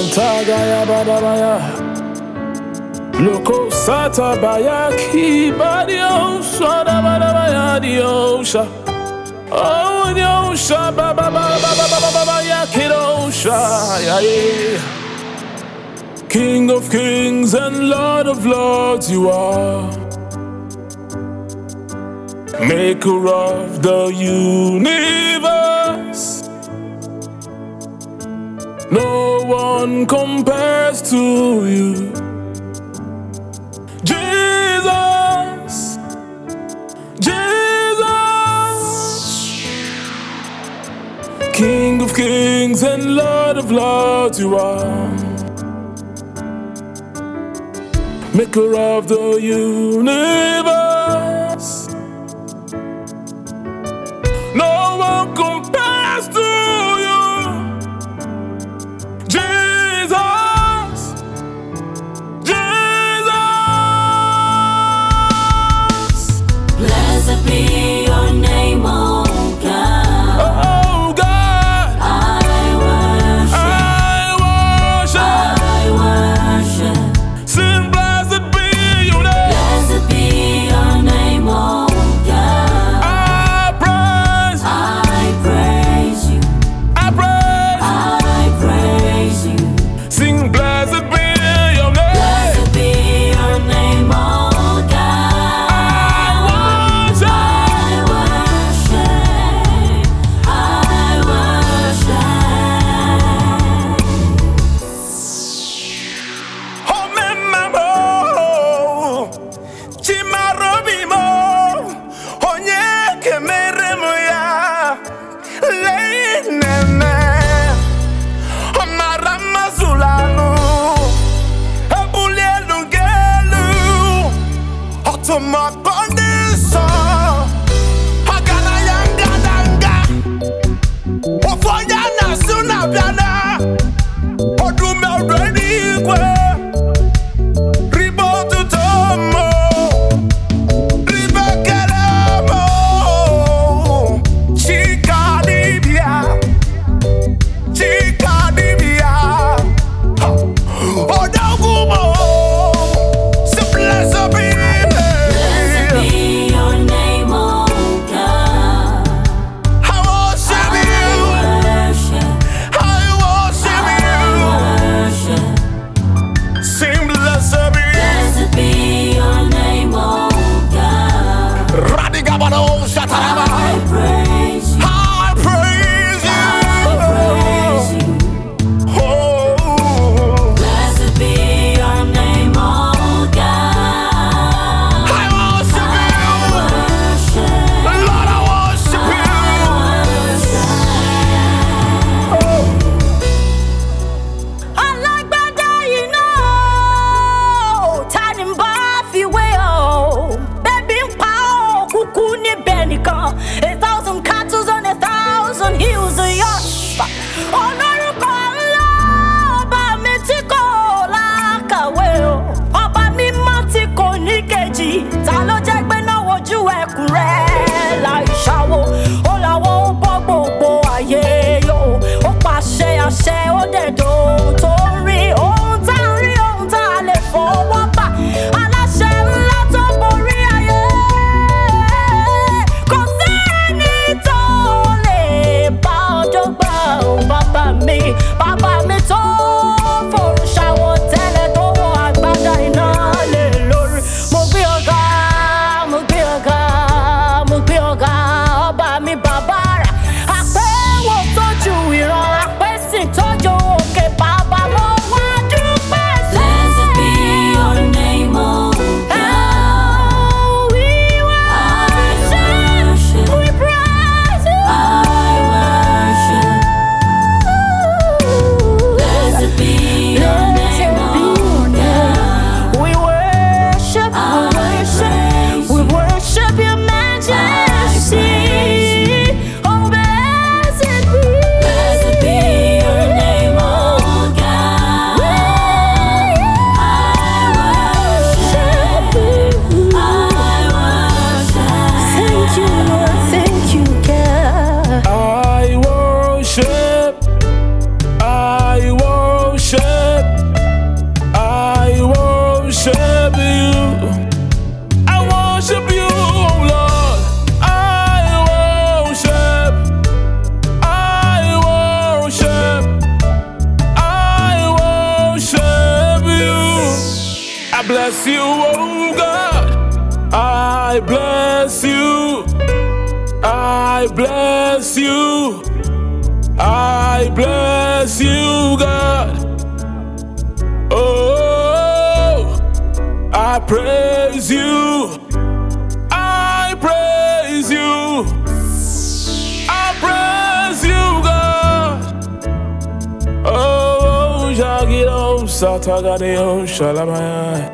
Tagaya Badabaya Loko Sata Bayaki Badio Shada Badabaya Diosha Oh Diosha Baba Baba Yakidosha King of kings and Lord of lords you are, Maker of the universe. No one compares to you, Jesus, Jesus. King of kings and Lord of lords you are, Maker of the universe. No one compares to you, Jesus, Jesus. Blessed be your name, oh God. Oh God, I worship. Sing blessed be your name. Blessed be your name, oh God. I praise you. I praise. I praise you. Sing blessed be your name. Blessed be your name, oh God. I worship. Oh memamo, chimarobimo, onye kemeremo ya, leineme, amaramazulanu, ebulielu gelu, otomakondisa, agarayanga, ofoya nasuna biana, odume redigwe. Blessed be you. I worship you, oh Lord. I worship. I worship. I worship you. I bless you, oh God. I bless you. I bless you. I bless you, God. Oh, I praise you. I praise you. I praise you, God. Oh, Jagiro, Satagadeo, Shalamaya.